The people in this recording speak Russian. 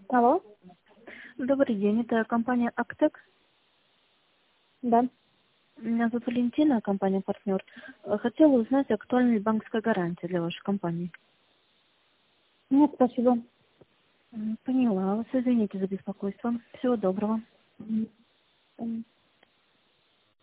Алло, Добрый день, это компания Актек. да. Меня зовут Валентина, компания «Партнер». Хотела узнать актуальность банковской гарантии для вашей компании. Нет, спасибо. Поняла вас, извините за беспокойство. Всего доброго. Мгм.